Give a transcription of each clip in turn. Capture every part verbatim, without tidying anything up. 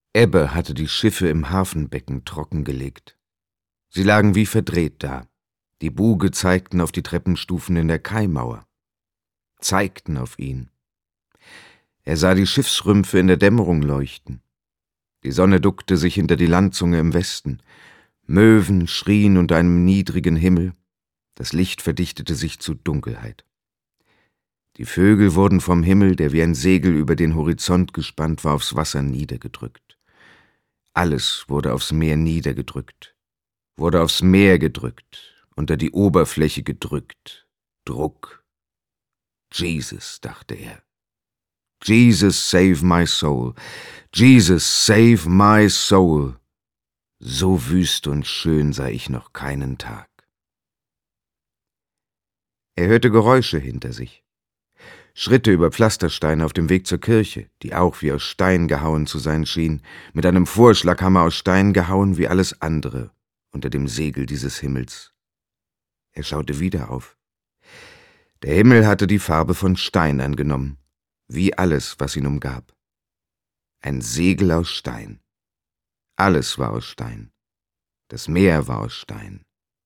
Ebbe hatte die Schiffe im Hafenbecken trockengelegt. Sie lagen wie verdreht da. Die Buge zeigten auf die Treppenstufen in der Kaimauer. Zeigten auf ihn. Er sah die Schiffsrümpfe in der Dämmerung leuchten. Die Sonne duckte sich hinter die Landzunge im Westen. Möwen schrien unter einem niedrigen Himmel. Das Licht verdichtete sich zu Dunkelheit. Die Vögel wurden vom Himmel, der wie ein Segel über den Horizont gespannt war, aufs Wasser niedergedrückt. Alles wurde aufs Meer niedergedrückt, wurde aufs Meer gedrückt, unter die Oberfläche gedrückt. Druck. Jesus, dachte er. Jesus, save my soul. Jesus, save my soul. So wüst und schön sah ich noch keinen Tag. Er hörte Geräusche hinter sich. Schritte über Pflastersteine auf dem Weg zur Kirche, die auch wie aus Stein gehauen zu sein schien, mit einem Vorschlaghammer aus Stein gehauen wie alles andere unter dem Segel dieses Himmels. Er schaute wieder auf. Der Himmel hatte die Farbe von Stein angenommen, wie alles, was ihn umgab. Ein Segel aus Stein. Alles war aus Stein. Das Meer war aus Stein.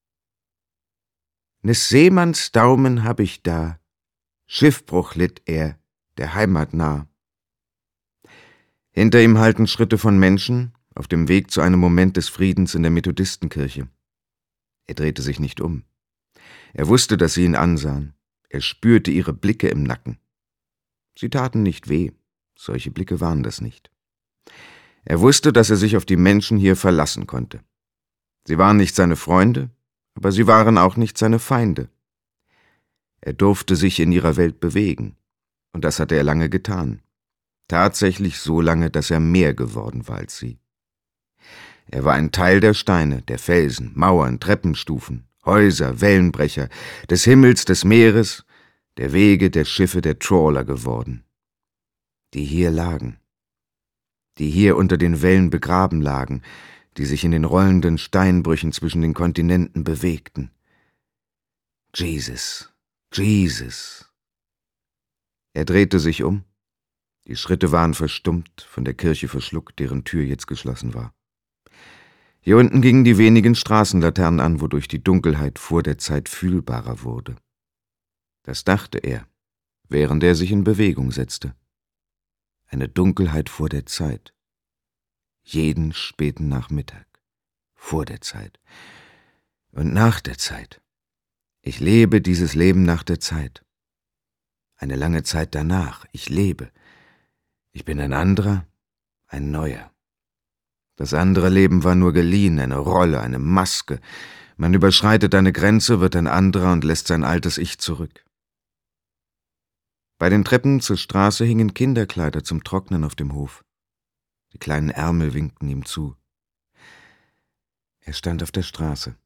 Nes Seemanns Daumen hab ich da, Schiffbruch litt er, der Heimat nah. Hinter ihm hallten Schritte von Menschen auf dem Weg zu einem Moment des Friedens in der Methodistenkirche. Er drehte sich nicht um. Er wusste, dass sie ihn ansahen. Er spürte ihre Blicke im Nacken. Sie taten nicht weh, solche Blicke waren das nicht. Er wusste, dass er sich auf die Menschen hier verlassen konnte. Sie waren nicht seine Freunde, aber sie waren auch nicht seine Feinde. Er durfte sich in ihrer Welt bewegen, und das hatte er lange getan. Tatsächlich so lange, dass er mehr geworden war als sie. Er war ein Teil der Steine, der Felsen, Mauern, Treppenstufen, Häuser, Wellenbrecher, des Himmels, des Meeres, der Wege, der Schiffe, der Trawler geworden. Die hier lagen, die hier unter den Wellen begraben lagen, die sich in den rollenden Steinbrüchen zwischen den Kontinenten bewegten. Jesus, Jesus. Er drehte sich um. Die Schritte waren verstummt, von der Kirche verschluckt, deren Tür jetzt geschlossen war. Hier unten gingen die wenigen Straßenlaternen an, wodurch die Dunkelheit vor der Zeit fühlbarer wurde. Das dachte er, während er sich in Bewegung setzte. Eine Dunkelheit vor der Zeit. Jeden späten Nachmittag. Vor der Zeit. Und nach der Zeit. Ich lebe dieses Leben nach der Zeit. Eine lange Zeit danach. Ich lebe. Ich bin ein anderer, ein neuer. Das andere Leben war nur geliehen, eine Rolle, eine Maske. Man überschreitet eine Grenze, wird ein anderer und lässt sein altes Ich zurück. Bei den Treppen zur Straße hingen Kinderkleider zum Trocknen auf dem Hof. Die kleinen Ärmel winkten ihm zu. Er stand auf der Straße.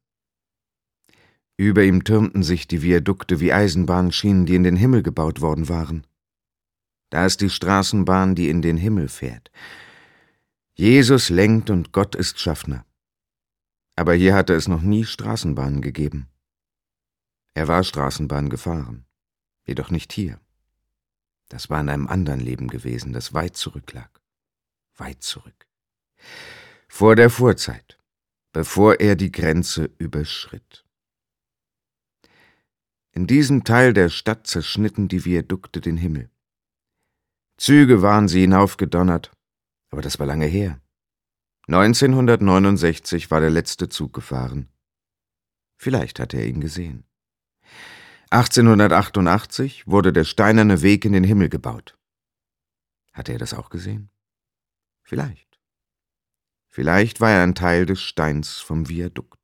Über ihm türmten sich die Viadukte wie Eisenbahnschienen, die in den Himmel gebaut worden waren. Da ist die Straßenbahn, die in den Himmel fährt. Jesus lenkt und Gott ist Schaffner. Aber hier hatte es noch nie Straßenbahnen gegeben. Er war Straßenbahn gefahren, jedoch nicht hier. Das war in einem anderen Leben gewesen, das weit zurücklag. Weit zurück. Vor der Vorzeit, bevor er die Grenze überschritt. In diesem Teil der Stadt zerschnitten die Viadukte den Himmel. Züge waren sie hinaufgedonnert, aber das war lange her. neunzehnhundertneunundsechzig war der letzte Zug gefahren. Vielleicht hatte er ihn gesehen. achtzehnhundertachtundachtzig wurde der steinerne Weg in den Himmel gebaut. Hatte er das auch gesehen? Vielleicht. Vielleicht war er ein Teil des Steins vom Viadukt.